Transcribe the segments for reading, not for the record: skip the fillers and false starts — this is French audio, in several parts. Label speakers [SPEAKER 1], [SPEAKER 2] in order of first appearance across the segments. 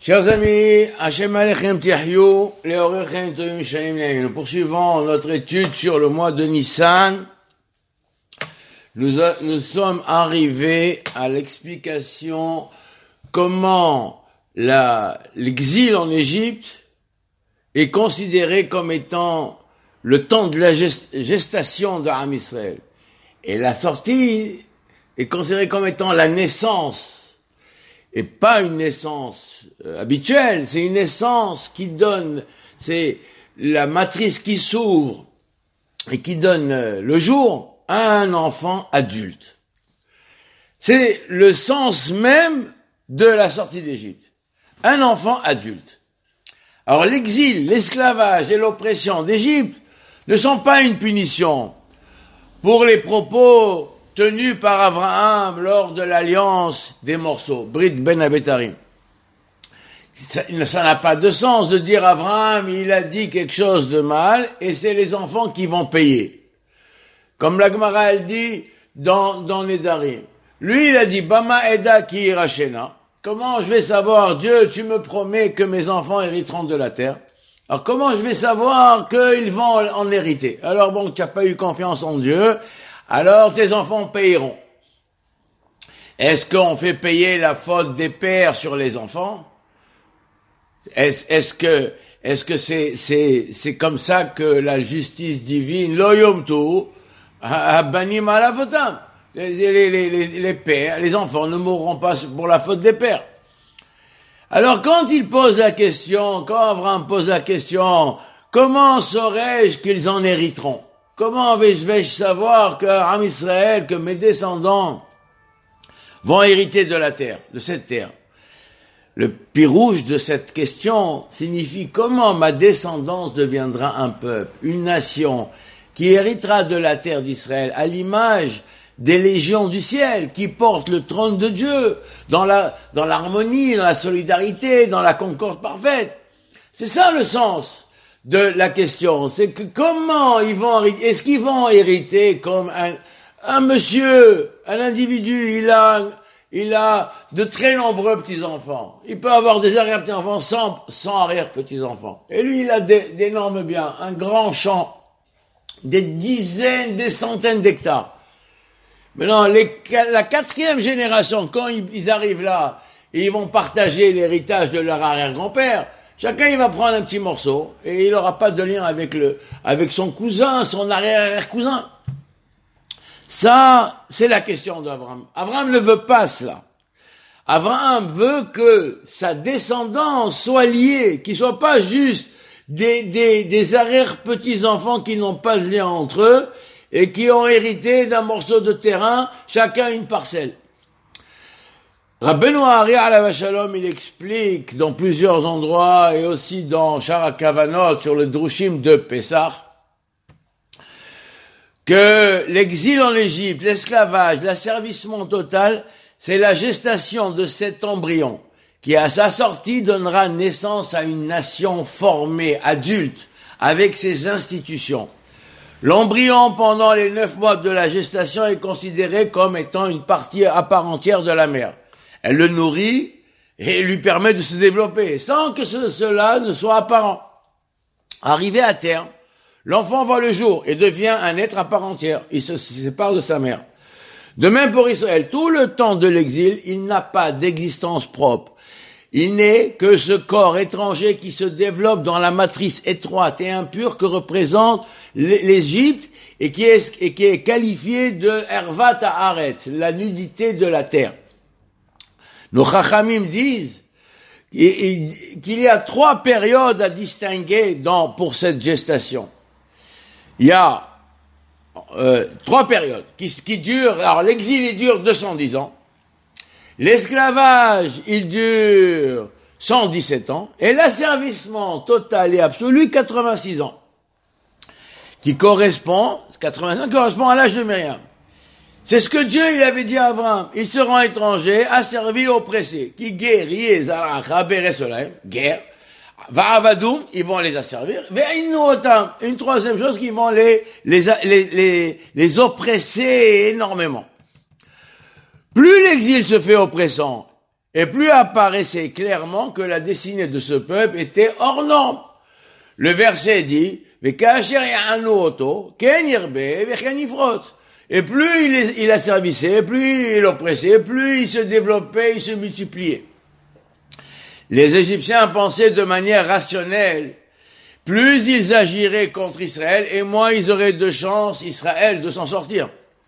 [SPEAKER 1] Chers amis, Hashem Alechem Tiahyou, Leorechem Toyim Shaim Leim. Nous poursuivons notre étude sur le mois de Nissan. Nous sommes arrivés à l'explication comment l'exil en Égypte est considéré comme étant le temps de la gestation d'Am Israël. Et la sortie est considérée comme étant la naissance. Et pas une naissance habituelle, c'est une naissance qui donne, c'est la matrice qui s'ouvre et qui donne le jour à un enfant adulte. C'est le sens même de la sortie d'Égypte. Un enfant adulte. Alors l'exil, l'esclavage et l'oppression d'Égypte ne sont pas une punition pour les propos tenus par Abraham lors de l'alliance des morceaux, Brit Ben Abetarim. Ça n'a pas de sens de dire Abraham, il a dit quelque chose de mal, et c'est les enfants qui vont payer. Comme la Gemara, elle dit dans Nedarim. Lui, il a dit, Bama Eda ki irachena. Comment je vais savoir, Dieu, tu me promets que mes enfants hériteront de la terre. Alors comment je vais savoir qu'ils vont en hériter? Alors bon, tu n'as pas eu confiance en Dieu, alors tes enfants payeront. Est-ce qu'on fait payer la faute des pères sur les enfants? Est-ce que c'est comme ça que la justice divine, lo yomtu, banim alavotam. Les pères, les enfants ne mourront pas pour la faute des pères. Alors quand il pose la question, quand Abraham pose la question, comment saurais-je qu'ils en hériteront? Comment vais-je savoir qu'Am Israël, que mes descendants vont hériter de la terre, de cette terre? Le pirouge de cette question signifie comment ma descendance deviendra un peuple, une nation qui héritera de la terre d'Israël à l'image des légions du ciel qui portent le trône de Dieu dans l'harmonie, dans la solidarité, dans la concorde parfaite. C'est ça le sens de la question, c'est que comment ils vont hériter, est-ce qu'ils vont hériter comme un monsieur, un individu, il a de très nombreux petits-enfants. Il peut avoir des arrière-petits-enfants sans arrière-petits-enfants. Et lui, il a d'énormes biens, un grand champ, des dizaines, des centaines d'hectares. Maintenant, la quatrième génération, quand ils arrivent là, et ils vont partager l'héritage de leur arrière-grand-père, chacun, il va prendre un petit morceau, et il n'aura pas de lien avec son cousin, son arrière-cousin. Ça, c'est la question d'Abraham. Abraham ne veut pas cela. Abraham veut que sa descendance soit liée, qu'ils soient pas juste des arrière-petits-enfants qui n'ont pas de lien entre eux, et qui ont hérité d'un morceau de terrain, chacun une parcelle. Rabbeinu Ari alav shalom, il explique dans plusieurs endroits et aussi dans Shara HaKavanot sur le Drushim de Pessah que l'exil en Égypte, l'esclavage, l'asservissement total, c'est la gestation de cet embryon qui à sa sortie donnera naissance à une nation formée, adulte, avec ses institutions. L'embryon pendant les 9 mois de la gestation est considéré comme étant une partie à part entière de la mère. Elle le nourrit et lui permet de se développer, sans que cela ne soit apparent. Arrivé à terme, l'enfant voit le jour et devient un être à part entière. Il se sépare de sa mère. De même pour Israël, tout le temps de l'exil, il n'a pas d'existence propre. Il n'est que ce corps étranger qui se développe dans la matrice étroite et impure que représente l'Égypte et qui est qualifié de Hervat Haaret, la nudité de la terre. Nos Chachamim disent qu'il y a 3 périodes à distinguer pour cette gestation. Il y a 3 périodes qui durent, alors l'exil il dure 210 ans, l'esclavage il dure 117 ans, et l'asservissement total et absolu 86 ans, qui correspond à l'âge de Myriam. C'est ce que Dieu il avait dit à Abraham. Ils seront étrangers, asservis, oppressés. Qui guérit, guerre. Va'avadoum, ils vont les asservir. Ve'innuotam, une troisième chose, qu'ils vont les oppresser énormément. Plus l'exil se fait oppressant, et plus apparaissait clairement que la destinée de ce peuple était hors norme. Le verset dit, et plus il asservissait, plus il oppressait, plus il se développait, il se multipliait. Les Égyptiens pensaient de manière rationnelle, plus ils agiraient contre Israël, et moins ils auraient de chance, Israël, de s'en sortir.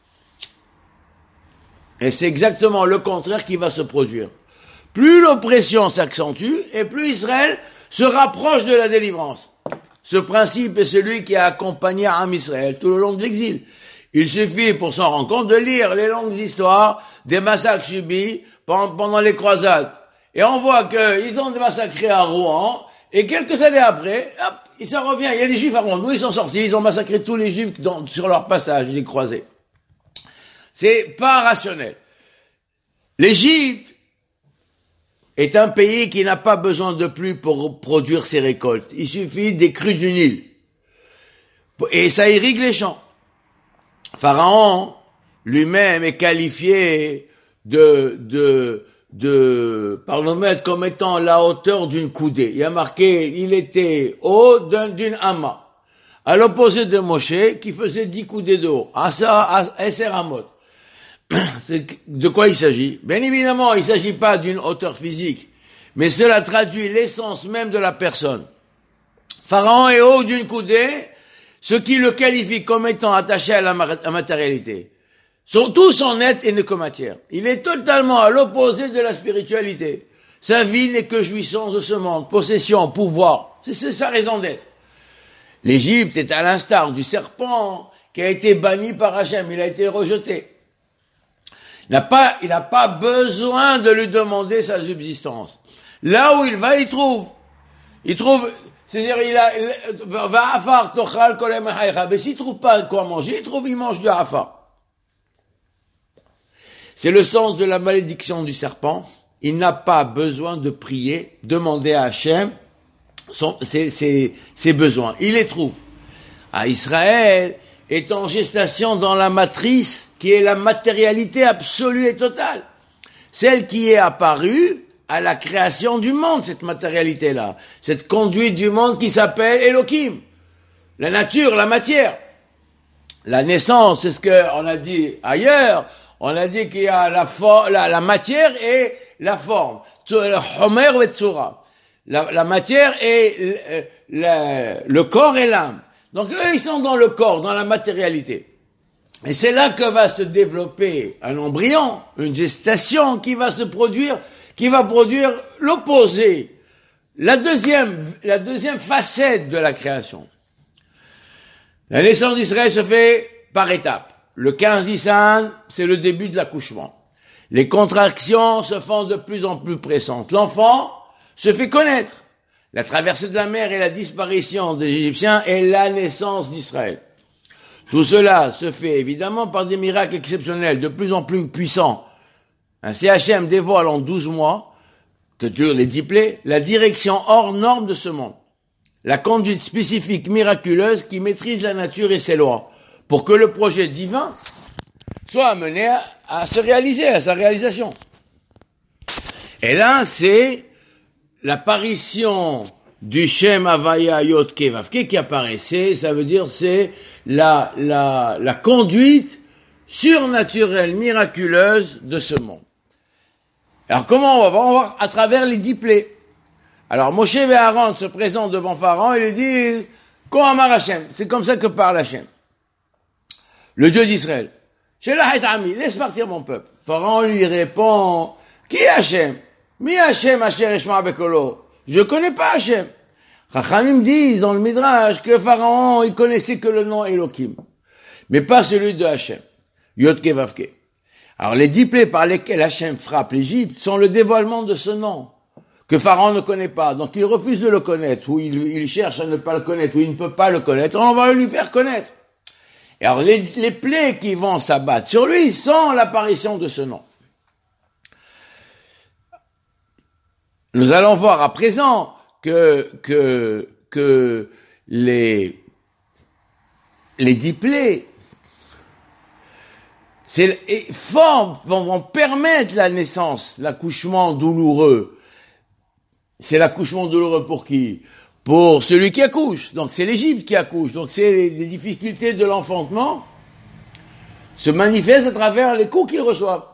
[SPEAKER 1] Et c'est exactement le contraire qui va se produire. Plus l'oppression s'accentue, et plus Israël se rapproche de la délivrance. Ce principe est celui qui a accompagné Am Israël tout le long de l'exil. Il suffit, pour s'en rendre compte, de lire les longues histoires des massacres subis pendant les croisades. Et on voit qu'ils ont massacré à Rouen, et quelques années après, hop, ça revient. Il y a des Juifs à Rouen, d'où ils sont sortis, ils ont massacré tous les Juifs sur leur passage, les croisés. C'est pas rationnel. L'Égypte est un pays qui n'a pas besoin de pluie pour produire ses récoltes. Il suffit des crues du Nil. Et ça irrigue les champs. Pharaon, lui-même, est qualifié par le maître comme étant la hauteur d'une coudée. Il y a marqué, il était haut d'une hama. À l'opposé de Moshe, qui faisait 10 coudées de haut. Eser Amot. De quoi il s'agit? Bien évidemment, il ne s'agit pas d'une hauteur physique, mais cela traduit l'essence même de la personne. Pharaon est haut d'une coudée, ce qui le qualifie comme étant attaché à la matérialité. Tout son être est ne que matière. Il est totalement à l'opposé de la spiritualité. Sa vie n'est que jouissance de ce monde, possession, pouvoir. C'est sa raison d'être. L'Égypte est à l'instar du serpent qui a été banni par Hachem, il a été rejeté. Il n'a pas besoin de lui demander sa subsistance. Là où il va, il trouve, c'est-à-dire, va afar tochal kolem haycha. Mais s'il trouve pas quoi manger, il mange du afar. C'est le sens de la malédiction du serpent. Il n'a pas besoin de prier, demander à Hachem ses besoins. Il les trouve. À Israël est en gestation dans la matrice qui est la matérialité absolue et totale. Celle qui est apparue à la création du monde, cette matérialité-là. Cette conduite du monde qui s'appelle Elohim. La nature, la matière. La naissance, c'est ce qu'on a dit ailleurs. On a dit qu'il y a la matière et la forme. Homer et Tsura. La matière et le corps et l'âme. Donc eux, ils sont dans le corps, dans la matérialité. Et c'est là que va se développer un embryon, une gestation qui va produire l'opposé. La deuxième facette de la création. La naissance d'Israël se fait par étapes. Le 15 Nissan, c'est le début de l'accouchement. Les contractions se font de plus en plus pressantes. L'enfant se fait connaître. La traversée de la mer et la disparition des Égyptiens est la naissance d'Israël. Tout cela se fait évidemment par des miracles exceptionnels, de plus en plus puissants. Ainsi Hachem dévoile en 12 mois, que durent les 10 plaies, la direction hors norme de ce monde. La conduite spécifique miraculeuse qui maîtrise la nature et ses lois, pour que le projet divin soit amené à se réaliser, à sa réalisation. Et là, c'est l'apparition du Shem Havaya Yod Kei Vav Kei qui apparaît. Ça veut dire, c'est la conduite surnaturelle, miraculeuse de ce monde. Alors comment on va voir? On va voir à travers les 10 plaies. Alors Moshe et Aaron se présentent devant Pharaon et lui disent, Kohama Hashem, c'est comme ça que parle Hashem, le Dieu d'Israël. Shelah et Ami, laisse partir mon peuple. Pharaon lui répond, qui est Hashem? Mi Hashem Asher Eshma Bekolo. Je connais pas Hashem. Chachamim disent dans le Midrash que Pharaon, il connaissait que le nom Elohim, mais pas celui de Hashem. Yod Kei Vav Kei. Alors les 10 plaies par lesquelles Hashem frappe l'Égypte sont le dévoilement de ce nom que Pharaon ne connaît pas. Donc il refuse de le connaître, ou il cherche à ne pas le connaître, ou il ne peut pas le connaître. On va lui faire connaître. Et alors les plaies qui vont s'abattre sur lui sont l'apparition de ce nom. Nous allons voir à présent que les 10 plaies vont permettre la naissance, l'accouchement douloureux. C'est l'accouchement douloureux pour qui? Pour celui qui accouche. Donc c'est l'Égypte qui accouche. Donc c'est les difficultés de l'enfantement se manifestent à travers les coups qu'ils reçoivent.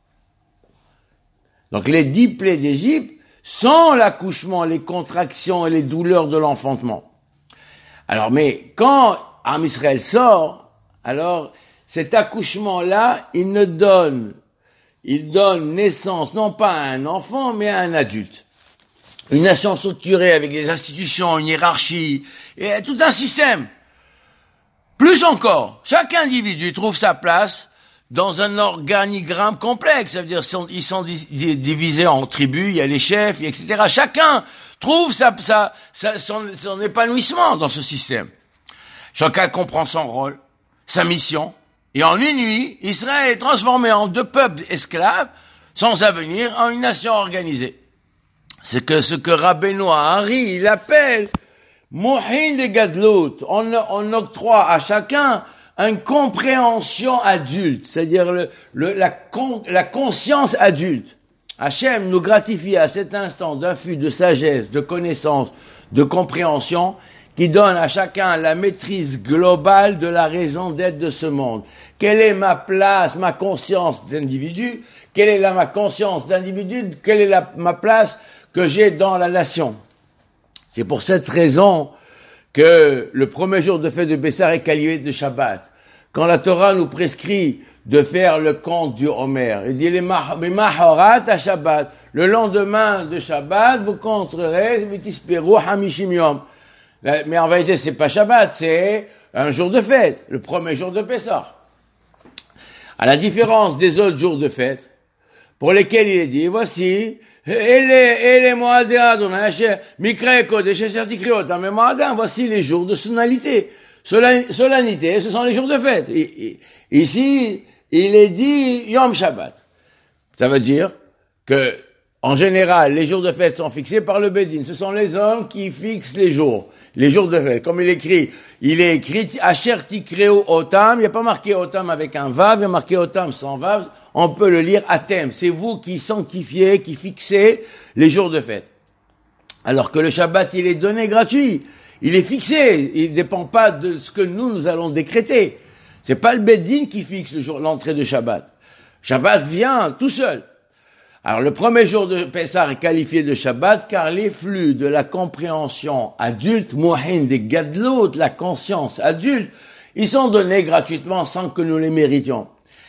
[SPEAKER 1] Donc les 10 plaies d'Égypte sont l'accouchement, les contractions et les douleurs de l'enfantement. Alors, mais quand Am Israël sort, alors cet accouchement-là, il donne naissance non pas à un enfant, mais à un adulte. Une nation structurée avec des institutions, une hiérarchie, et tout un système. Plus encore, chaque individu trouve sa place dans un organigramme complexe. Ça veut dire ils sont divisés en tribus, il y a les chefs, etc. Chacun trouve son épanouissement dans ce système. Chacun comprend son rôle, sa mission. Et en une nuit, Israël est transformé en 2 peuples esclaves, sans avenir, en une nation organisée. C'est que ce que Rabbeinu Hari, il appelle Mohin de Gadlut. On octroie à chacun une compréhension adulte, c'est-à-dire la conscience adulte. Hachem nous gratifie à cet instant d'un flux de sagesse, de connaissance, de compréhension, qui donne à chacun la maîtrise globale de la raison d'être de ce monde. Quelle est ma place, ma conscience d'individu? Quelle est ma conscience d'individu? Quelle est ma place que j'ai dans la nation? C'est pour cette raison que le premier jour de fête de Pessah est qualifié de Shabbat. Quand la Torah nous prescrit de faire le compte du Homer, il dit les mahorat à Shabbat. Le lendemain de Shabbat, vous compterez mitisperu hamishim yom. Mais en vérité, c'est pas Shabbat, c'est un jour de fête, le premier jour de Pessah. À la différence des autres jours de fête, pour lesquels il est dit, voici, voici les jours de solennité. Solennité, ce sont les jours de fête. Ici, il est dit Yom Shabbat. Ça veut dire que, en général, les jours de fête sont fixés par le Bédine. Ce sont les hommes qui fixent les jours de fête. Comme il est écrit Asher Tikreu Otam. Il n'y a pas marqué Otam avec un Vav, il y a marqué Otam sans Vav. On peut le lire Atem. C'est vous qui sanctifiez, qui fixez les jours de fête. Alors que le Shabbat, il est donné gratuit. Il est fixé. Il ne dépend pas de ce que nous allons décréter. C'est pas le Bédine qui fixe l'entrée de Shabbat. Shabbat vient tout seul. Alors le premier jour de Pessah est qualifié de Shabbat car les flux de la compréhension adulte, Mohin de Gadlut, la conscience adulte, ils sont donnés gratuitement sans que nous les méritions.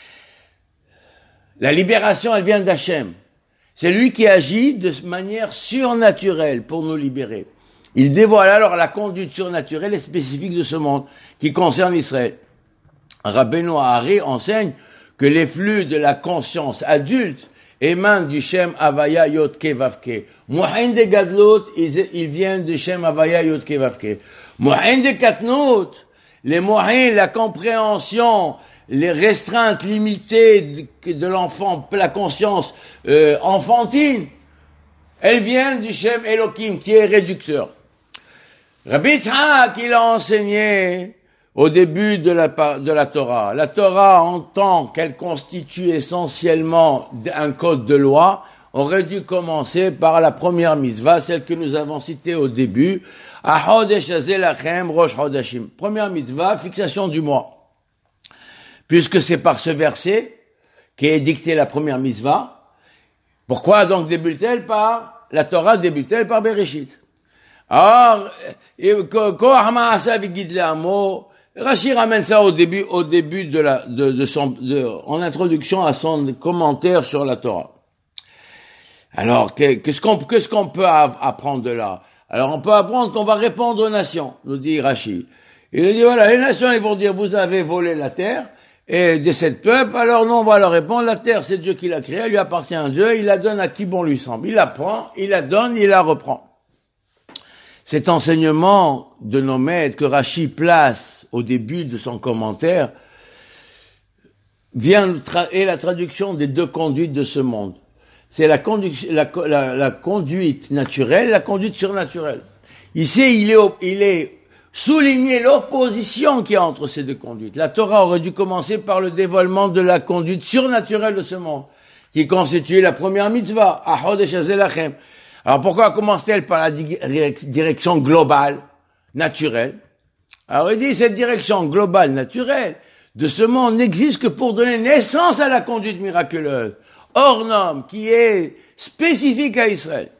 [SPEAKER 1] La libération, elle vient d'Hachem. C'est lui qui agit de manière surnaturelle pour nous libérer. Il dévoile alors la conduite surnaturelle et spécifique de ce monde qui concerne Israël. Rabbeinu Hari enseigne que les flux de la conscience adulte émanent du Shem Havaya Yotke Vavke. Mohin de Gadlut, ils viennent du Shem Havaya Yotke Vavke. Mohin de Katnout, les Mohin, la compréhension, les restreintes limitées de l'enfant, la conscience enfantine, elles viennent du Shem Elohim qui est réducteur. Rabbi Yitzhak, il a enseigné au début de la Torah. La Torah, en tant qu'elle constitue essentiellement un code de loi, aurait dû commencer par la première mitzvah, celle que nous avons citée au début, Ahodesh hazeh lachem rosh chodashim. Première mitzvah, fixation du mois. Puisque c'est par ce verset qu'est dictée la première mitzvah, pourquoi donc la Torah débute-t-elle par Bereshit? Alors, Rashi ramène ça au début en introduction à son commentaire sur la Torah. Alors, qu'est-ce qu'on peut apprendre de là? Alors, on peut apprendre qu'on va répondre aux nations, nous dit Rashi. Il dit, voilà, les nations, ils vont dire, vous avez volé la terre, et des 7 peuples, alors nous, on va leur répondre, la terre, c'est Dieu qui l'a créée, elle lui appartient à Dieu, il la donne à qui bon lui semble. Il la prend, il la donne, il la reprend. Cet enseignement de nos maîtres que Rashi place au début de son commentaire est la traduction des 2 conduites de ce monde. C'est la conduite naturelle, la conduite surnaturelle. Ici, il est souligner l'opposition qu'il y a entre ces deux conduites. La Torah aurait dû commencer par le dévoilement de la conduite surnaturelle de ce monde, qui constitue la première mitzvah, Ahodesh Hazeh Lachem. Alors pourquoi commence-t-elle par la direction globale, naturelle? Alors il dit, cette direction globale, naturelle, de ce monde n'existe que pour donner naissance à la conduite miraculeuse, hors norme, qui est spécifique à Israël.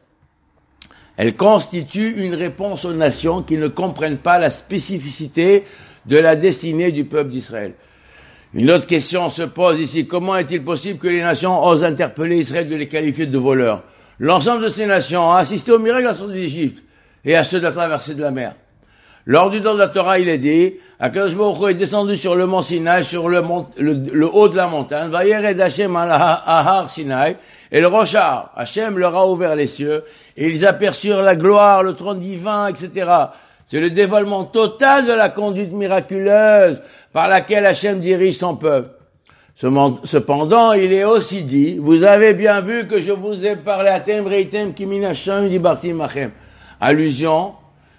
[SPEAKER 1] Elle constitue une réponse aux nations qui ne comprennent pas la spécificité de la destinée du peuple d'Israël. Une autre question se pose ici. Comment est-il possible que les nations osent interpeller Israël de les qualifier de voleurs? L'ensemble de ces nations ont assisté au miracle de la sortie d'Égypte et à ceux de la traversée de la mer. Lors du don de la Torah, il est dit, Akadosh Baruch Hu est descendu sur le mont Sinaï, sur le haut de la montagne, Vayered Hashem al Ahar Sinaï, et le Rosh Har, Hashem leur a ouvert les cieux, et ils aperçurent la gloire, le trône divin, etc. C'est le dévoilement total de la conduite miraculeuse par laquelle Hashem dirige son peuple. Cependant, il est aussi dit, vous avez bien vu que je vous ai parlé à Tem Reitem Kiminasham Dibartim Machem. Allusion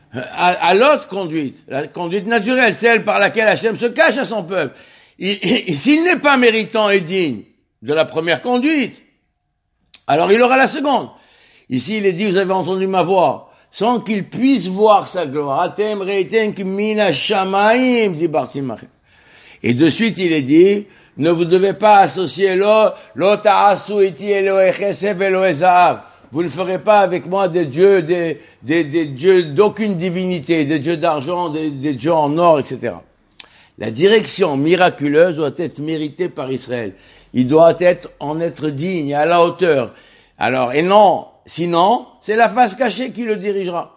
[SPEAKER 1] à l'autre conduite, la conduite naturelle, celle par laquelle Hashem se cache à son peuple. S'il n'est pas méritant et digne de la première conduite, alors il aura la seconde. Ici, il est dit, vous avez entendu ma voix, sans qu'il puisse voir sa gloire. Atem reitem mina shamaim dibartim machem. Et de suite, il est dit, ne vous devez pas associer lo ta'asu iti Elohe chesed Elohe zahav. Vous ne ferez pas avec moi des dieux, des dieux d'aucune divinité, des dieux d'argent, des dieux en or, etc. La direction miraculeuse doit être méritée par Israël. Il doit en être digne, à la hauteur. Alors, et non, sinon, c'est la face cachée qui le dirigera.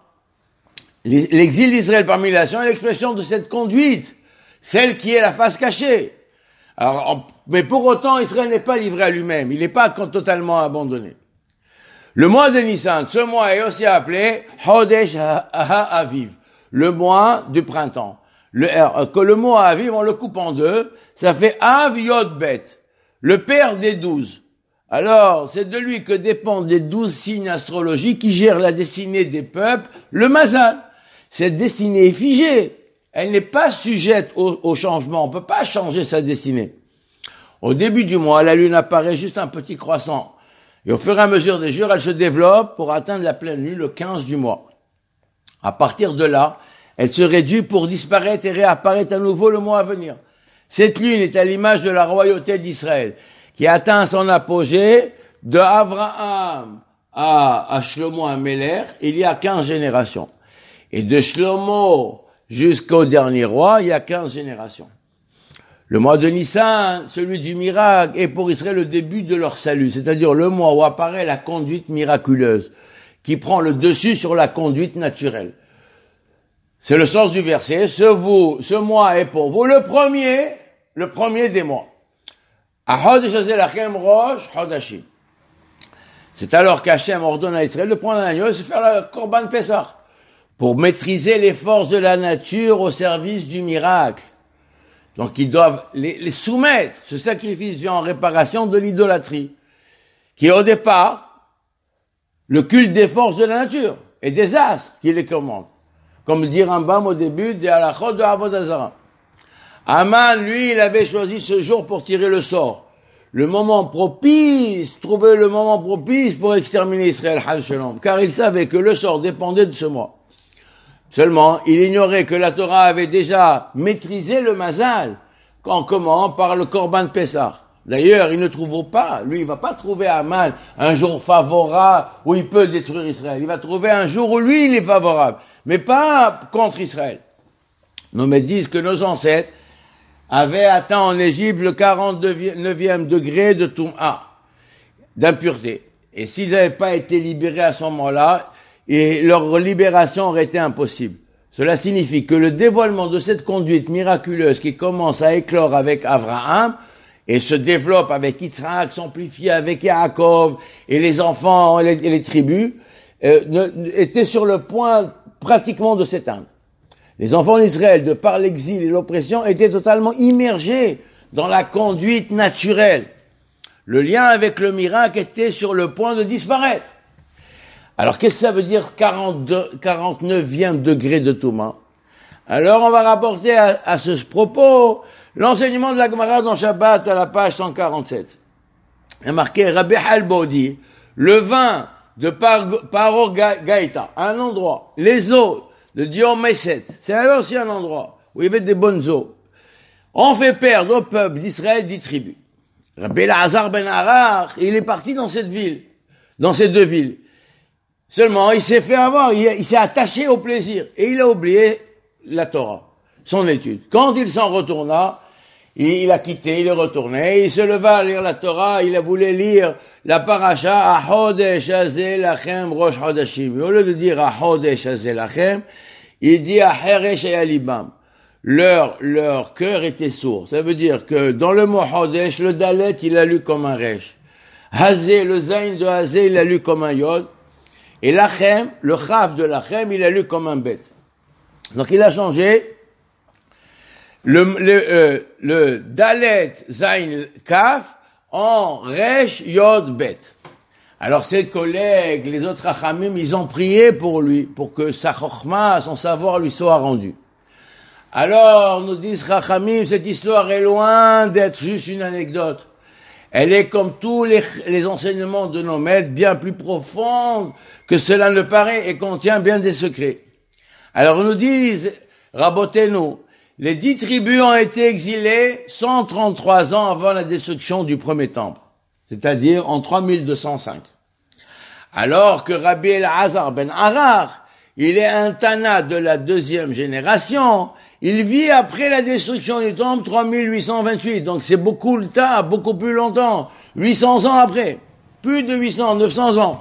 [SPEAKER 1] L'exil d'Israël parmi les nations est l'expression de cette conduite, celle qui est la face cachée. Alors, mais pour autant, Israël n'est pas livré à lui-même, il n'est pas totalement abandonné. Le mois de Nissan, ce mois est aussi appelé Hodesh HaAviv, le mois du printemps. Que le mot Aviv, on le coupe en deux, ça fait Av Yod Bet, le père des 12. Alors, c'est de lui que dépendent les 12 signes astrologiques qui gèrent la destinée des peuples, le Mazal. Cette destinée est figée. Elle n'est pas sujette au changement. On peut pas changer sa destinée. Au début du mois, la lune apparaît juste un petit croissant. Et au fur et à mesure des jours, elle se développe pour atteindre la pleine lune le 15 du mois. À partir de là, elle se réduit pour disparaître et réapparaître à nouveau le mois à venir. Cette lune est à l'image de la royauté d'Israël, qui atteint son apogée de Abraham à Shlomo Améler, il y a 15 générations. Et de Shlomo jusqu'au dernier roi, il y a 15 générations. Le mois de Nissan, celui du miracle, est pour Israël le début de leur salut, c'est-à-dire le mois où apparaît la conduite miraculeuse, qui prend le dessus sur la conduite naturelle. C'est le sens du verset, ce mois est pour vous le premier des mois. C'est alors qu'Hachem ordonne à Israël de prendre un agneau et se faire la Korban Pessah, pour maîtriser les forces de la nature au service du miracle. Donc ils doivent les soumettre. Ce sacrifice vient en réparation de l'idolâtrie, qui est au départ le culte des forces de la nature et des astres qui les commandent. Comme dit Rambam au début des halachot de Avodah Zarah. Aman, lui, il avait choisi ce jour pour tirer le sort. Le moment propice, trouver le moment propice pour exterminer Israël, car il savait que le sort dépendait de ce mois. Seulement, il ignorait que la Torah avait déjà maîtrisé le Mazal. Comment? Par le Korban Pessah. D'ailleurs, il ne trouve pas, lui, il va pas trouver Aman un jour favorable où il peut détruire Israël. Il va trouver un jour où lui, il est favorable, mais pas contre Israël. Nos maîtres disent que nos ancêtres avaient atteint en Égypte le 49e degré de Toum'a, d'impureté. Et s'ils n'avaient pas été libérés à ce moment-là, et leur libération aurait été impossible. Cela signifie que le dévoilement de cette conduite miraculeuse qui commence à éclore avec Abraham et se développe avec Yitzhak, s'amplifie avec Yaakov et les enfants et les tribus, était sur le point pratiquement de s'éteindre. Les enfants d'Israël, de par l'exil et l'oppression, étaient totalement immergés dans la conduite naturelle. Le lien avec le miracle était sur le point de disparaître. Alors, qu'est-ce que ça veut dire 49e degré de Touma? Alors on va rapporter à ce propos l'enseignement de la Gemara dans Shabbat à la page 147. Il y a marqué Rabbi Halbo dit, le vin de Paro Gaïta, un endroit, les eaux de Dion Meset, c'est aussi un endroit où il y avait des bonnes eaux. On fait perdre au peuple d'Israël 10 tribus. Rabbi Elazar ben Arar, il est parti dans cette ville, dans ces deux villes. Seulement, il s'est fait avoir, il s'est attaché au plaisir et il a oublié la Torah, son étude. Quand il s'en retourna, il a quitté, il est retourné, il se leva à lire la Torah, il a voulu lire la paracha Ahodesh Hazeh Lachem Rosh Hodashim. Au lieu de dire Ahodesh Hazeh Lachem, il dit Aheresh Alibam. Leur cœur était sourd. Ça veut dire que dans le mot Hodesh, le Dalet, il a lu comme un Resh. Hazeh, le Zain de Hazeh, il a lu comme un Yod. Et Lachem, le Chaf de Lachem, il a lu comme un Bet. Donc il a changé le Dalet Zain Kaf en Resh Yod Bet. Alors ses collègues, les autres Rachamim, ils ont prié pour lui, pour que sa chokhma, son savoir lui soit rendu. Alors, nous disent Rachamim, cette histoire est loin d'être juste une anecdote. Elle est comme tous les enseignements de nos maîtres, bien plus profonde que cela ne paraît et contient bien des secrets. Alors, nous disent, Rabotenu, les 10 tribus ont été exilées 133 ans avant la destruction du premier temple, c'est-à-dire en 3205. Alors que Rabbi Elazar ben Arar, il est un Tana de la 2e génération, il vit après la destruction du temple 3828, donc c'est beaucoup le temps, beaucoup plus longtemps, 800 ans après, plus de 800, 900 ans.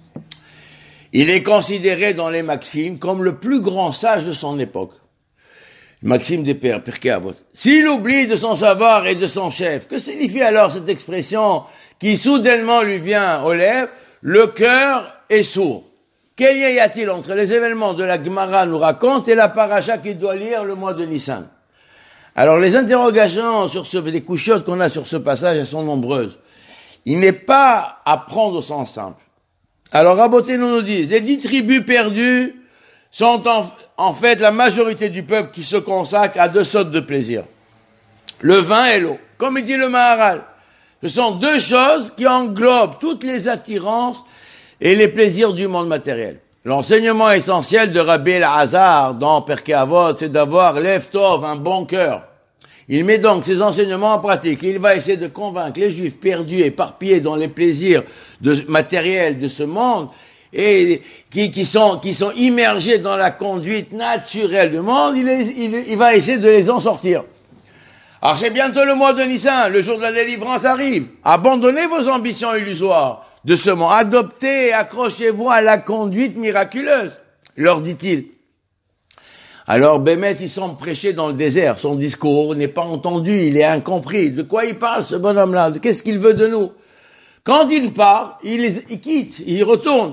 [SPEAKER 1] Il est considéré dans les maximes comme le plus grand sage de son époque. Maxime des Pères, Pirkei Avot. S'il oublie de son savoir et de son chef, que signifie alors cette expression qui soudainement lui vient aux lèvres, le cœur est sourd? Quel lien y a-t-il entre les événements de la Gemara nous raconte et la paracha qu'il doit lire le mois de Nissan? Alors les interrogations sur les couchottes qu'on a sur ce passage, elles sont nombreuses. Il n'est pas à prendre au sens simple. Alors Rabotenu nous dit, les 10 tribus perdues sont en fait la majorité du peuple qui se consacre à 2 sortes de plaisirs. Le vin et l'eau. Comme il dit le Maharal, ce sont 2 choses qui englobent toutes les attirances et les plaisirs du monde matériel. L'enseignement essentiel de Rabbi Elazar dans Pirkei Avot, c'est d'avoir Lev Tov, un bon cœur. Il met donc ses enseignements en pratique. Il va essayer de convaincre les Juifs perdus, éparpillés dans les plaisirs matériels de ce monde, et qui sont immergés dans la conduite naturelle du monde. Il va essayer de les en sortir. Alors c'est bientôt le mois de Nissan, le jour de la délivrance arrive. Abandonnez vos ambitions illusoires de ce monde. Adoptez, accrochez-vous à la conduite miraculeuse, leur dit-il. Alors Bémet, il semble prêcher dans le désert. Son discours n'est pas entendu, il est incompris. De quoi il parle, ce bonhomme-là? Qu'est-ce qu'il veut de nous? Quand il part, il quitte, il retourne.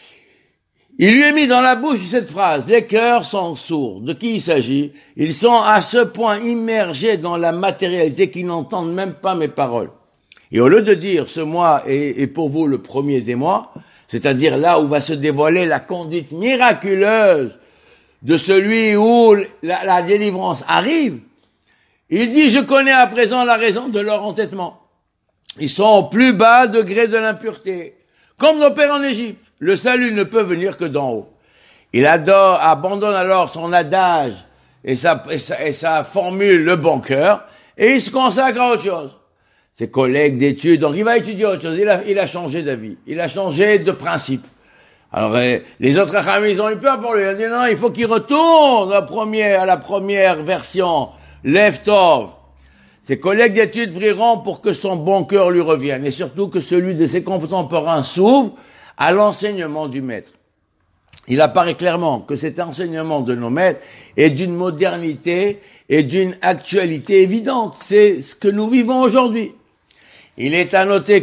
[SPEAKER 1] Il lui est mis dans la bouche cette phrase, les cœurs sont sourds. De qui il s'agit? Ils sont à ce point immergés dans la matérialité qu'ils n'entendent même pas mes paroles. Et au lieu de dire, ce mois est pour vous le premier des mois, c'est-à-dire là où va se dévoiler la conduite miraculeuse de celui où la délivrance arrive, il dit, je connais à présent la raison de leur entêtement. Ils sont au plus bas degré de l'impureté. Comme nos pères en Égypte, le salut ne peut venir que d'en haut. Il abandonne alors son adage et sa formule, le bon cœur, et il se consacre à autre chose. Ses collègues d'études, donc il va étudier autre chose. Il a changé d'avis, il a changé de principe. Alors les autres Rachamim, ils ont eu peur pour lui. Ils ont dit non, il faut qu'il retourne à la première version, Lev Tov. Ses collègues d'études prieront pour que son bon cœur lui revienne, et surtout que celui de ses contemporains s'ouvre à l'enseignement du maître. Il apparaît clairement que cet enseignement de nos maîtres est d'une modernité et d'une actualité évidente. C'est ce que nous vivons aujourd'hui. Il est à noter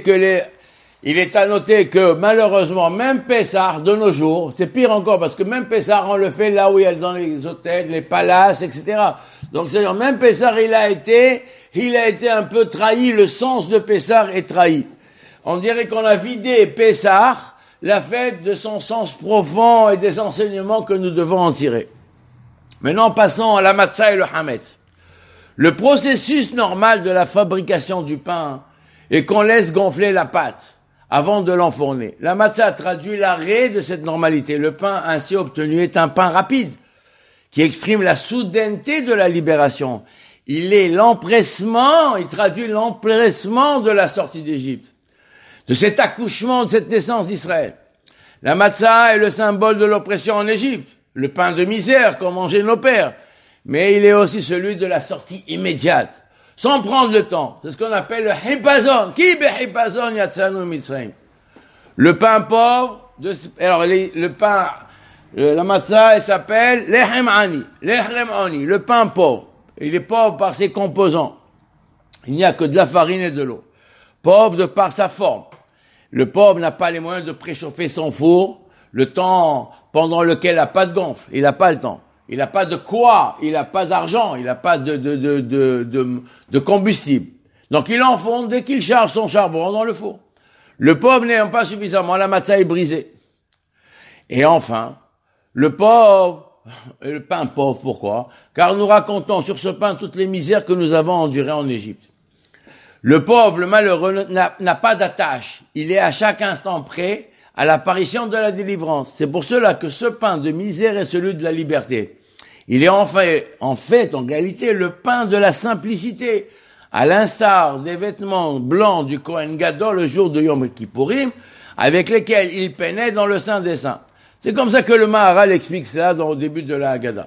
[SPEAKER 1] que malheureusement, même Pessah de nos jours, c'est pire encore parce que même Pessah, on le fait là où il y a dans les hôtels, les palaces, etc. Donc c'est-à-dire, même Pessah, il a été un peu trahi, le sens de Pessah est trahi. On dirait qu'on a vidé Pessah, la fête de son sens profond et des enseignements que nous devons en tirer. Maintenant, passons à la matzah et le hametz. Le processus normal de la fabrication du pain est qu'on laisse gonfler la pâte avant de l'enfourner. La matzah traduit l'arrêt de cette normalité. Le pain ainsi obtenu est un pain rapide qui exprime la soudaineté de la libération. Il est l'empressement, il traduit l'empressement de la sortie d'Égypte, de cet accouchement, de cette naissance d'Israël. La matzah est le symbole de l'oppression en Égypte, le pain de misère qu'ont mangé nos pères, mais il est aussi celui de la sortie immédiate, sans prendre le temps. C'est ce qu'on appelle le hipazon. Ki behipazon yatzanu mitzrayim. Le pain pauvre, la matzah, elle s'appelle lechem ani, le pain pauvre. Il est pauvre par ses composants. Il n'y a que de la farine et de l'eau. Pauvre de par sa forme. Le pauvre n'a pas les moyens de préchauffer son four, le temps pendant lequel il n'a pas de gonfle. Il n'a pas le temps. Il n'a pas de quoi. Il n'a pas d'argent. Il n'a pas de combustible. Donc il enfonce dès qu'il charge son charbon dans le four. Le pauvre n'ayant pas suffisamment, la matzah est brisée. Et enfin, le pain pauvre, pourquoi? Car nous racontons sur ce pain toutes les misères que nous avons endurées en Égypte. Le pauvre, le malheureux, n'a pas d'attache. Il est à chaque instant prêt à l'apparition de la délivrance. C'est pour cela que ce pain de misère est celui de la liberté. Il est en réalité, le pain de la simplicité, à l'instar des vêtements blancs du Kohen Gadol le jour de Yom Kippourim, avec lesquels il pénètre dans le Saint des Saints. C'est comme ça que le Maharal explique ça au début de la Haggadah.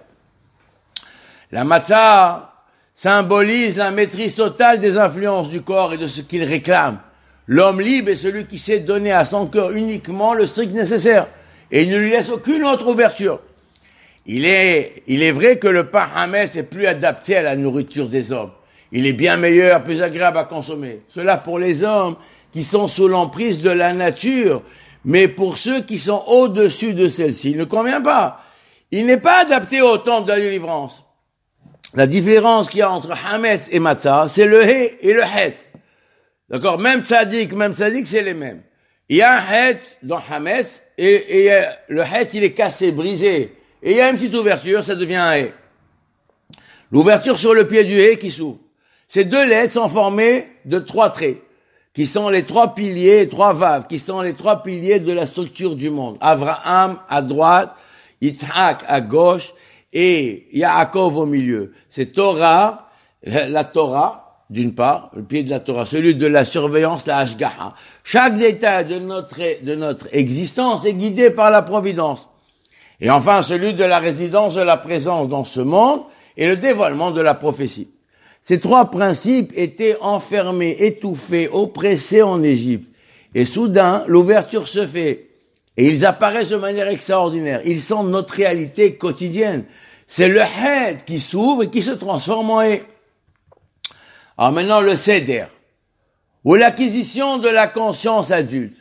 [SPEAKER 1] La matzah symbolise la maîtrise totale des influences du corps et de ce qu'il réclame. L'homme libre est celui qui sait donner à son cœur uniquement le strict nécessaire et il ne lui laisse aucune autre ouverture. Il est vrai que le pain hametz est plus adapté à la nourriture des hommes. Il est bien meilleur, plus agréable à consommer. Cela pour les hommes qui sont sous l'emprise de la nature, mais pour ceux qui sont au-dessus de celle-ci, il ne convient pas. Il n'est pas adapté au temps de la délivrance. La différence qu'il y a entre hametz et matzah, c'est le hé et le het. D'accord? Même tzadik, c'est les mêmes. Il y a un het dans hametz et le het, il est cassé, brisé. Et il y a une petite ouverture, ça devient un hé. L'ouverture sur le pied du hé qui s'ouvre. Ces deux lettres sont formées de 3 traits, qui sont les 3 piliers, 3 vaves, qui sont les 3 piliers de la structure du monde. Avraham à droite, Yitzhak à gauche, et Yaakov au milieu. C'est Torah, la Torah, d'une part, le pied de la Torah, celui de la surveillance, la Hashgaha. Chaque détail de notre existence est guidé par la providence. Et enfin, celui de la résidence de la présence dans ce monde et le dévoilement de la prophétie. Ces 3 principes étaient enfermés, étouffés, oppressés en Égypte. Et soudain, l'ouverture se fait. Et ils apparaissent de manière extraordinaire. Ils sont notre réalité quotidienne. C'est le het qui s'ouvre et qui se transforme en hé. Alors maintenant, le seder, ou l'acquisition de la conscience adulte.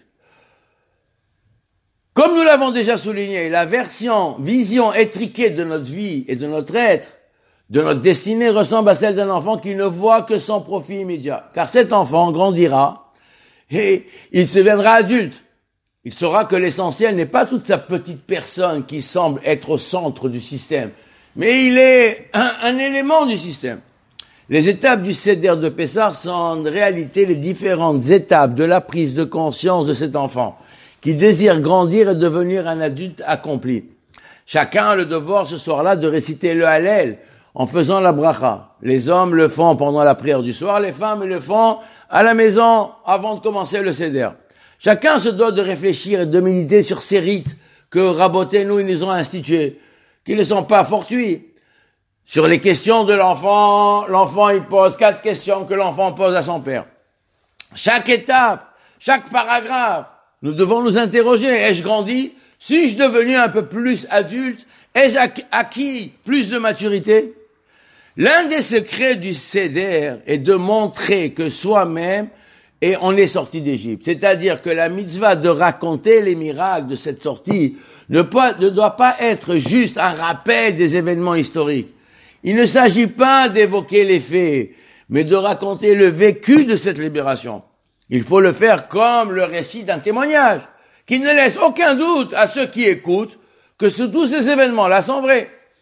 [SPEAKER 1] Comme nous l'avons déjà souligné, la vision étriquée de notre vie et de notre être, de notre destinée ressemble à celle d'un enfant qui ne voit que son profit immédiat. Car cet enfant grandira et il deviendra adulte. Il saura que l'essentiel n'est pas toute sa petite personne qui semble être au centre du système, mais il est un élément du système. Les étapes du Seder de Pessah sont en réalité les différentes étapes de la prise de conscience de cet enfant qui désire grandir et devenir un adulte accompli. Chacun a le devoir ce soir-là de réciter le Hallel en faisant la bracha. Les hommes le font pendant la prière du soir, les femmes le font à la maison avant de commencer le Seder. Chacun se doit de réfléchir et de méditer sur ces rites que Rabotenu ils nous ont institués, qui ne sont pas fortuits. Sur les questions de l'enfant, l'enfant il pose 4 questions que l'enfant pose à son père. Chaque étape, chaque paragraphe, nous devons nous interroger. Ai-je grandi? Suis-je devenu un peu plus adulte? Ai-je acquis plus de maturité? L'un des secrets du Seder est de montrer que soi-même, et on est sorti d'Égypte. C'est-à-dire que la mitzvah de raconter les miracles de cette sortie ne doit pas être juste un rappel des événements historiques. Il ne s'agit pas d'évoquer les faits, mais de raconter le vécu de cette libération. Il faut le faire comme le récit d'un témoignage, qui ne laisse aucun doute à ceux qui écoutent que tous ces événements-là sont vrais.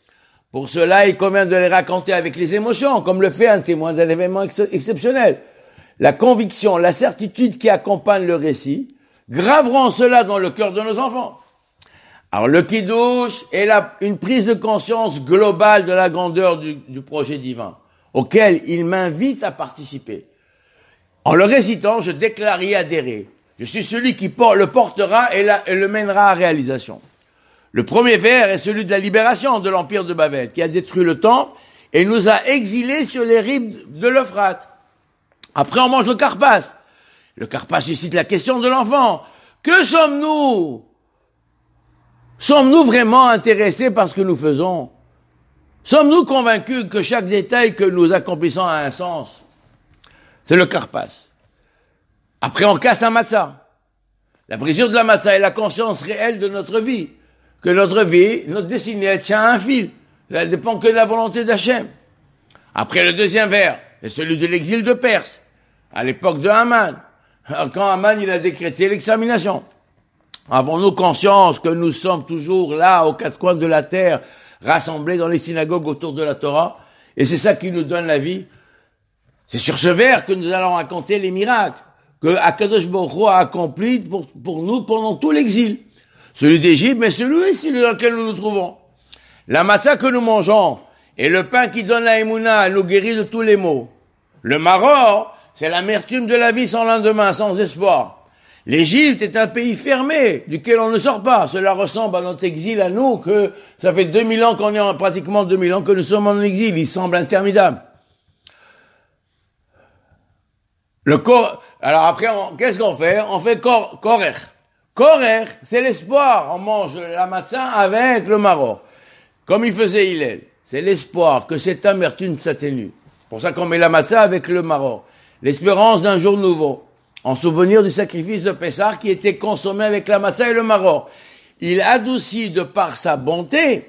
[SPEAKER 1] Pour cela, il convient de les raconter avec les émotions, comme le fait un témoin d'un événement exceptionnel. La conviction, la certitude qui accompagne le récit, graveront cela dans le cœur de nos enfants. Alors, le Kiddush est une prise de conscience globale de la grandeur du projet divin, auquel il m'invite à participer. En le récitant, je déclare y adhérer. Je suis celui qui le portera et le mènera à réalisation. Le premier vers est celui de la libération de l'empire de Babel, qui a détruit le temple et nous a exilés sur les rives de l'Euphrate. Après, on mange le karpas. Le karpas suscite la question de l'enfant. Que sommes-nous? Sommes-nous vraiment intéressés par ce que nous faisons? Sommes-nous convaincus que chaque détail que nous accomplissons a un sens? C'est le karpas. Après, on casse un matzah. La brisure de la matzah est la conscience réelle de notre vie. Que notre vie, notre destinée, elle tient à un fil. Elle dépend que de la volonté d'Hachem. Après, le deuxième vers est celui de l'exil de Perse, à l'époque de Haman. Quand Haman, il a décrété l'extermination. Avons-nous conscience que nous sommes toujours là, aux quatre coins de la terre, rassemblés dans les synagogues autour de la Torah? Et c'est ça qui nous donne la vie. C'est sur ce vers que nous allons raconter les miracles que Akadosh Baruch Hu a accomplis pour nous pendant tout l'exil. Celui d'Égypte, mais celui-ci dans lequel nous nous trouvons. La matzah que nous mangeons et le pain qui donne la émouna nous guérit de tous les maux. Le maror, c'est l'amertume de la vie sans lendemain, sans espoir. L'Égypte est un pays fermé, duquel on ne sort pas. Cela ressemble à notre exil à nous, que ça fait 2000 ans qu'on est pratiquement 2000 ans que nous sommes en exil. Il semble interminable. Alors après, qu'est-ce qu'on fait? On fait korer. Korer, c'est l'espoir. On mange la matzah avec le maror. Comme il faisait Hillel. C'est l'espoir que cette amertume s'atténue. C'est pour ça qu'on met la matzah avec le maror. L'espérance d'un jour nouveau. En souvenir du sacrifice de Pessah qui était consommé avec la matzah et le maror. Il adoucit de par sa bonté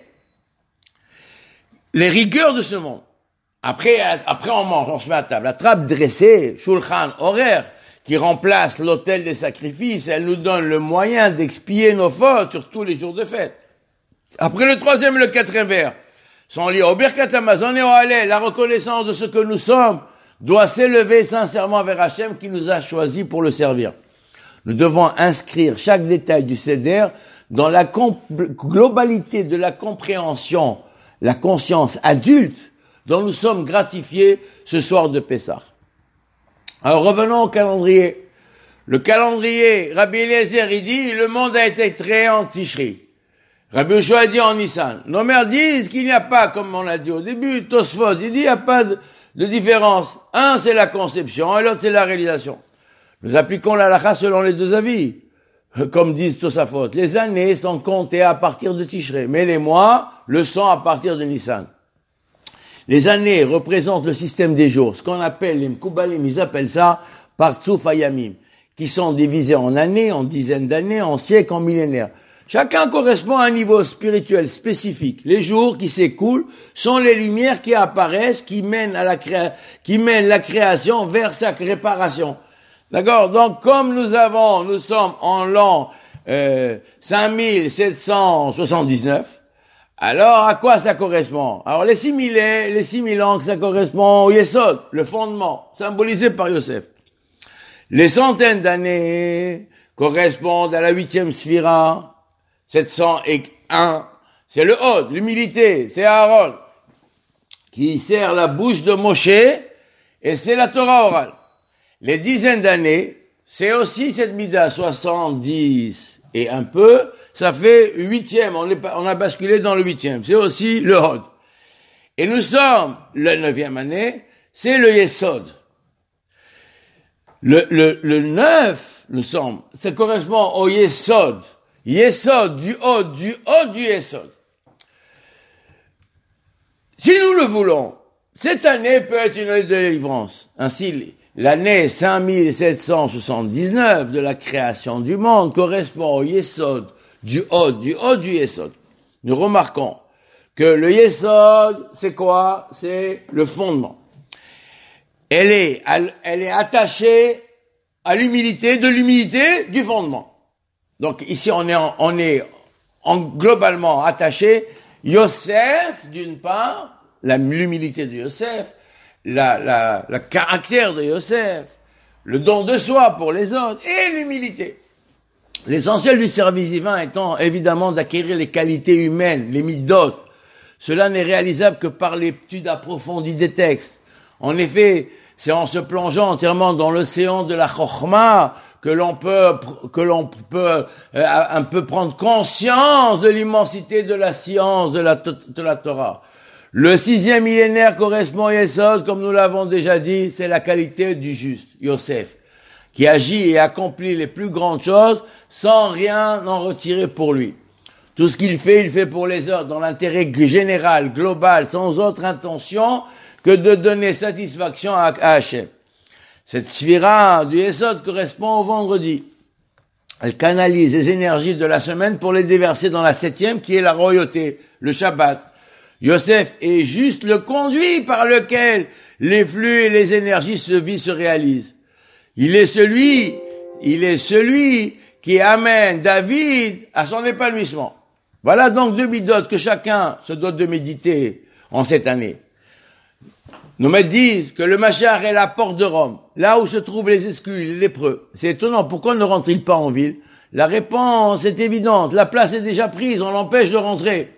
[SPEAKER 1] les rigueurs de ce monde. Après on mange, on se met à table. La trappe dressée, shulchan, horaire, qui remplace l'autel des sacrifices, elle nous donne le moyen d'expier nos fautes sur tous les jours de fête. Après le troisième et le quatrième vers, sont liés au Birkat Hamazon et au Hallel. La reconnaissance de ce que nous sommes doit s'élever sincèrement vers Hachem qui nous a choisis pour le servir. Nous devons inscrire chaque détail du Seder dans la globalité de la compréhension, la conscience adulte dont nous sommes gratifiés ce soir de Pessah. Alors revenons au calendrier. Le calendrier, Rabbi Eliezer, il dit, le monde a été créé en Tishri. Rabbi Yoshua dit en Nissan. Nos mères disent qu'il n'y a pas, comme on l'a dit au début, Tosfot, il dit il n'y a pas de différence. Un, c'est la conception, et l'autre, c'est la réalisation. Nous appliquons la halakha selon les deux avis. Comme disent Tosafot, les années sont comptées à partir de Tishrei, mais les mois le sont à partir de Nissan. Les années représentent le système des jours, ce qu'on appelle les Mkoubalim, ils appellent ça Partsuf Hayamim, qui sont divisés en années, en dizaines d'années, en siècles, en millénaires. Chacun correspond à un niveau spirituel spécifique. Les jours qui s'écoulent sont les lumières qui apparaissent, qui mènent la création vers sa réparation. D'accord? Donc, comme nous sommes en l'an 5779, alors à quoi ça correspond? Alors les 6000 ans, ça correspond au Yesod, le fondement, symbolisé par Yosef. Les centaines d'années correspondent à la 8e sphira, 701, c'est le Hod, l'humilité, c'est Aaron, qui sert la bouche de Moshe, et c'est la Torah orale. Les dizaines d'années, c'est aussi cette mida, 70 et un peu, ça fait 8e, on a basculé dans le 8e, c'est aussi le Hod. Et nous sommes, la 9e année, c'est le Yesod. Le 9, nous sommes, ça correspond au Yesod. Yesod, du Hod, du Yesod. Si nous le voulons, cette année peut être une année de délivrance. Ainsi, l'année 5779 de la création du monde correspond au Yesod, du Hod, du Yesod. Nous remarquons que le Yesod, c'est quoi? C'est le fondement. Elle est attachée à l'humilité, de l'humilité du fondement. Donc ici, on est globalement attaché Yosef, d'une part, l'humilité de Yosef, le caractère de Yosef, le don de soi pour les autres, et l'humilité. L'essentiel du service divin étant évidemment d'acquérir les qualités humaines, les midot. Cela n'est réalisable que par l'étude approfondie des textes. En effet, c'est en se plongeant entièrement dans l'océan de la chokhmah que l'on peut un peu prendre conscience de l'immensité de la science de la Torah. Le 6e millénaire correspond à Yesod, comme nous l'avons déjà dit, c'est la qualité du juste, Yosef, qui agit et accomplit les plus grandes choses sans rien en retirer pour lui. Tout ce qu'il fait pour les autres, dans l'intérêt général, global, sans autre intention que de donner satisfaction à Hachem. Cette sphira du Yesod correspond au vendredi. Elle canalise les énergies de la semaine pour les déverser dans la 7e, qui est la royauté, le Shabbat. Yosef est juste le conduit par lequel les flux et les énergies se réalisent. Il est celui qui amène David à son épanouissement. Voilà donc 2 midotes que chacun se doit de méditer en cette année. Nos maîtres disent que le Mashiach est la porte de Rome, là où se trouvent les exclus, les lépreux. C'est étonnant, pourquoi ne rentrent-ils pas en ville? La réponse est évidente, la place est déjà prise, on l'empêche de rentrer.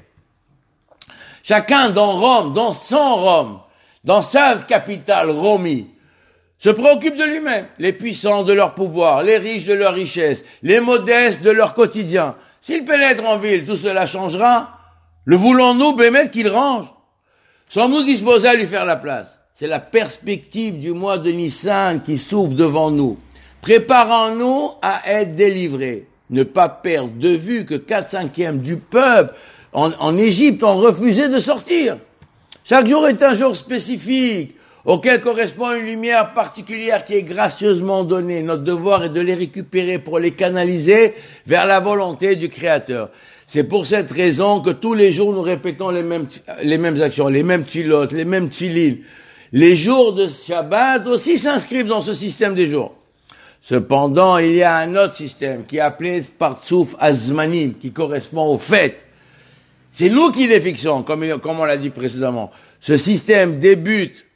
[SPEAKER 1] Chacun dans Rome, dans son Rome, dans sa capitale, Romi, se préoccupe de lui-même. Les puissants de leur pouvoir, les riches de leur richesse, les modestes de leur quotidien. S'il pénètre en ville, tout cela changera. Le voulons-nous, bémet qu'il range? Sommes-nous disposés à lui faire la place? C'est la perspective du mois de Nissan qui s'ouvre devant nous. Préparons-nous à être délivrés. Ne pas perdre de vue que 4/5 du peuple en Égypte ont refusé de sortir. Chaque jour est un jour spécifique, auquel correspond une lumière particulière qui est gracieusement donnée. Notre devoir est de les récupérer pour les canaliser vers la volonté du Créateur. C'est pour cette raison que tous les jours nous répétons les mêmes actions, les mêmes tfilotes, les mêmes tfilines. Les jours de Shabbat aussi s'inscrivent dans ce système des jours. Cependant, il y a un autre système qui est appelé Partsouf Azmanim, qui correspond aux fêtes. C'est nous qui les fixons, comme on l'a dit précédemment. Ce système débute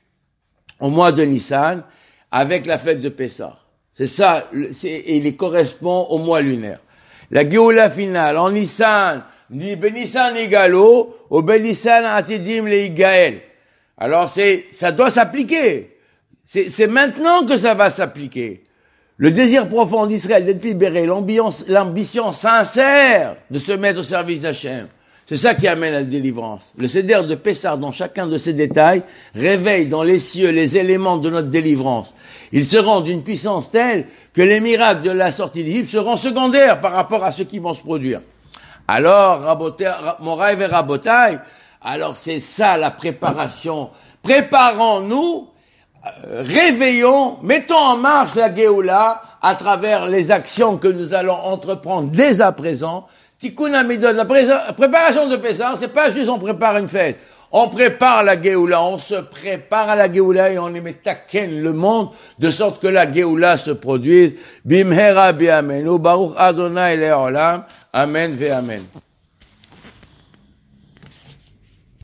[SPEAKER 1] au mois de Nissan avec la fête de Pessah. C'est ça, et il correspond au mois lunaire. La Géoula finale, en Nissan, dit Benissan Igalo, au Benissan Atidim le Igael. Alors ça doit s'appliquer. C'est maintenant que ça va s'appliquer. Le désir profond d'Israël d'être libéré, l'ambition sincère de se mettre au service d'Hachem. C'est ça qui amène à la délivrance. Le Seder de Pessah, dans chacun de ses détails, réveille dans les cieux les éléments de notre délivrance. Ils seront d'une puissance telle que les miracles de la sortie d'Égypte seront secondaires par rapport à ceux qui vont se produire. Alors, Moraï et Rabotai, alors c'est ça la préparation. Préparons-nous, réveillons, mettons en marche la Géoula à travers les actions que nous allons entreprendre dès à présent. Tikkun Hamidot, la préparation de Pessah, c'est pas juste on prépare une fête. On prépare la Géoula, on se prépare à la Géoula et on y met taken le monde de sorte que la Géoula se produise. Bimhera bi amen. Baruch Adonai le'olam. Amen ve amen.